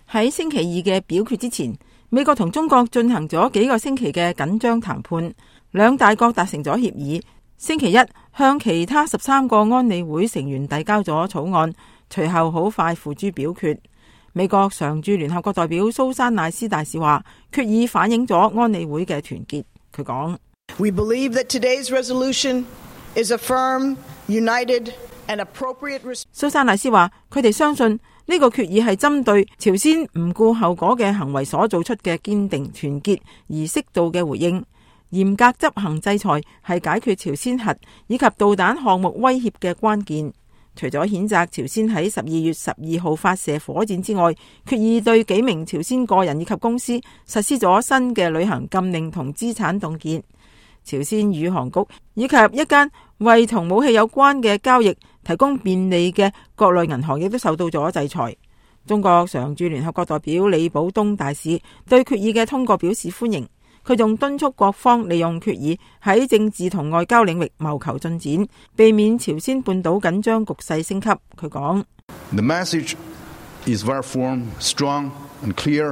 喺星期二嘅表決之前，美國同中國進行咗幾個星期嘅緊張談判，兩大國達成咗協議。星期一向其他13個安理會成員遞交咗草案，隨後好快付諸表決。美國常駐聯合國代表蘇珊賴斯大使話，決議反映咗安理會嘅團結。佢講 ：We believe that today's resolution is a firm, united and appropriate response。 蘇珊賴斯話，佢哋相信呢個決議係針對朝鮮唔顧後果嘅行為所做出嘅堅定、團結而適度嘅回應。嚴格執行制裁係解決朝鮮核以及導彈項目威脅嘅關鍵。除咗譴責朝鮮喺12月12號發射火箭之外，決議對幾名朝鮮個人以及公司實施咗新嘅旅行禁令同資產凍結。朝鮮宇航局以及一間為同武器有關嘅交易提供便利嘅國內銀行亦都受到咗制裁。中國常駐聯合國代表李保東大使對決議嘅通過表示歡迎。佢仲敦促各方利用決議喺政治同外交領域謀求進展，避免朝鮮半島緊張局勢升級。佢講 ：The message is very firm, strong and clear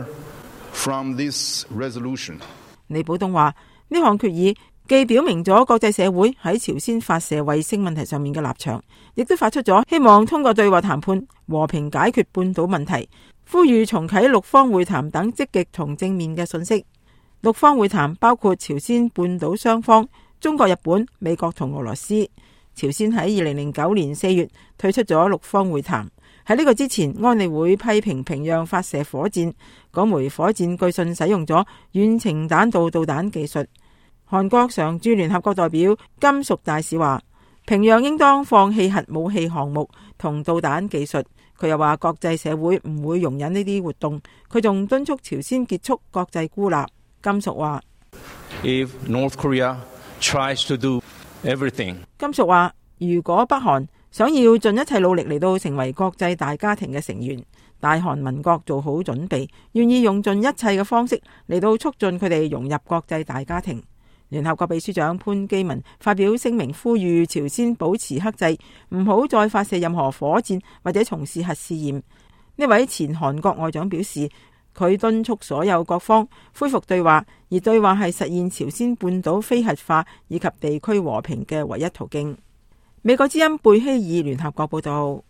from this resolution。 李保東話：呢項決議既表明咗國際社會喺朝鮮發射衛星問題上面嘅立場，亦都發出咗希望通過對話談判和平解決半島問題，呼籲重啟六方會談等積極同正面嘅信息。六方會談包括朝鮮半島雙方、中國、日本、美國同俄羅斯。朝鮮喺2009年4月退出咗六方會談。喺呢個之前，安理會批評平壤發射火箭，嗰枚火箭據信使用咗遠程彈道導彈技術。韓國常駐聯合國代表金屬大使話，平壤應當放棄核武器項目同導彈技術。佢又話國際社會唔會容忍呢啲活動。佢仲敦促朝鮮結束國際孤立。金屬話 ：If North Korea tries to do everything， 金屬話，如果北韓想要盡一切努力嚟到成為國際大家庭嘅成員，大韓民國做好準備，願意用盡一切嘅方式嚟到促進佢哋融入國際大家庭。聯合國秘書長潘基文發表聲明，呼籲朝鮮保持克制，唔好再發射任何火箭或者從事核試驗。呢位前韓國外長表示，佢敦促所有各方恢復對話，而對話係實現朝鮮半島非核化以及地區和平嘅唯一途徑。美國之音貝希爾聯合國報道。